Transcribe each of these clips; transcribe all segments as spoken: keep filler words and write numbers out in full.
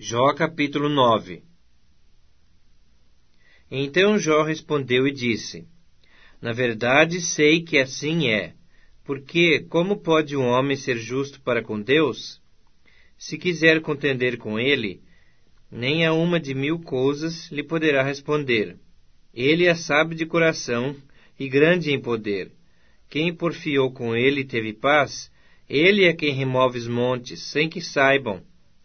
Jó capítulo nove. Então Jó respondeu e disse: Na verdade sei que assim é, porque como pode um homem ser justo para com Deus? Se quiser contender com ele, nem a uma de mil coisas lhe poderá responder. Ele é sábio de coração e grande em poder. Quem porfiou com ele teve paz. Ele é quem remove os montes, sem que saibam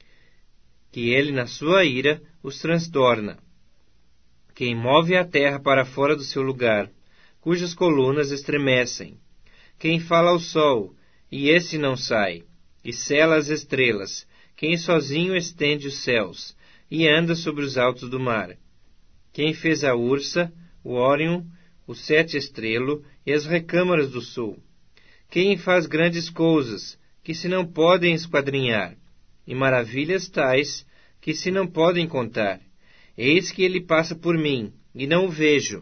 que ele, na sua ira, os transtorna. Quem move a terra para fora do seu lugar, cujas colunas estremecem. Quem fala ao sol, e esse não sai, e sela as estrelas. Quem sozinho estende os céus, e anda sobre os altos do mar. Quem fez a Ursa, o Órion, o sete estrelo e as recâmaras do sul. Quem faz grandes coisas, que se não podem esquadrinhar, e maravilhas tais, que se não podem contar. Eis que ele passa por mim, e não o vejo.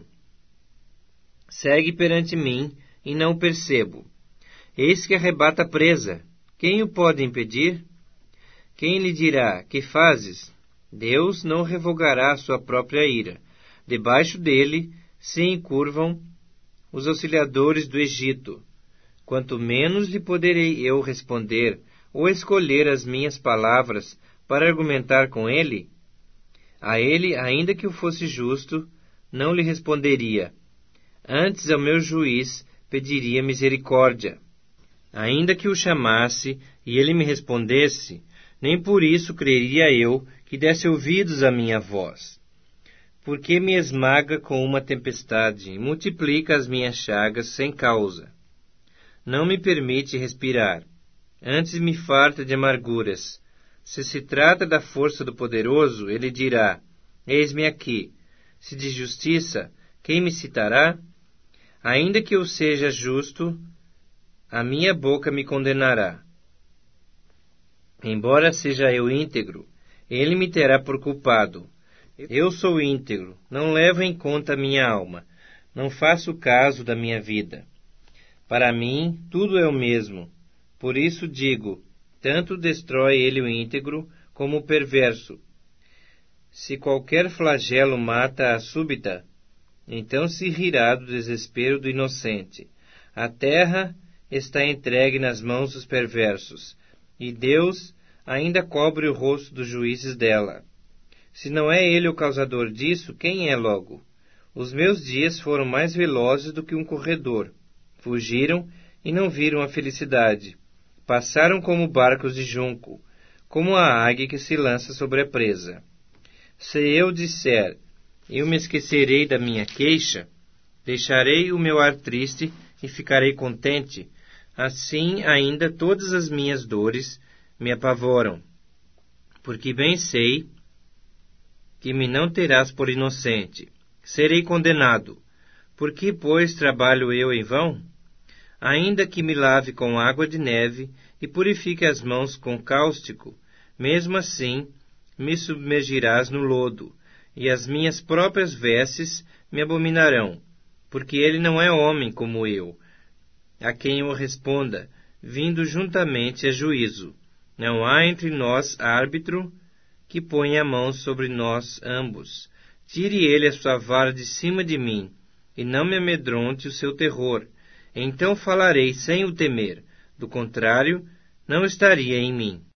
Segue perante mim, e não o percebo. Eis que arrebata a presa. Quem o pode impedir? Quem lhe dirá, que fazes? Deus não revogará a sua própria ira. Debaixo dele se encurvam os auxiliadores do Egito. Quanto menos lhe poderei eu responder, ou escolher as minhas palavras para argumentar com ele? A ele, ainda que eu fosse justo, não lhe responderia. Antes ao meu juiz pediria misericórdia. Ainda que o chamasse e ele me respondesse, nem por isso creria eu que desse ouvidos à minha voz. Porque me esmaga com uma tempestade e multiplica as minhas chagas sem causa. Não me permite respirar, antes me farta de amarguras. Se se trata da força do poderoso, ele dirá: Eis-me aqui. Se de justiça, quem me citará? Ainda que eu seja justo, a minha boca me condenará. Embora seja eu íntegro, ele me terá por culpado. Eu sou íntegro, não levo em conta a minha alma, não faço caso da minha vida. Para mim, tudo é o mesmo. Por isso digo, tanto destrói ele o íntegro como o perverso. Se qualquer flagelo mata a súbita, então se rirá do desespero do inocente. A terra está entregue nas mãos dos perversos, e Deus ainda cobre o rosto dos juízes dela. Se não é ele o causador disso, quem é logo? Os meus dias foram mais velozes do que um corredor. Fugiram e não viram a felicidade. Passaram como barcos de junco, como a águia que se lança sobre a presa. Se eu disser, eu me esquecerei da minha queixa, deixarei o meu ar triste e ficarei contente, assim ainda todas as minhas dores me apavoram. Porque bem sei que me não terás por inocente. Serei condenado. Por que, pois, trabalho eu em vão? Ainda que me lave com água de neve e purifique as mãos com cáustico, mesmo assim me submergirás no lodo, e as minhas próprias vestes me abominarão, porque ele não é homem como eu, a quem eu responda, vindo juntamente a juízo. Não há entre nós árbitro que ponha a mão sobre nós ambos. Tire ele a sua vara de cima de mim, e não me amedronte o seu terror. Então falarei sem o temer, do contrário, não estaria em mim.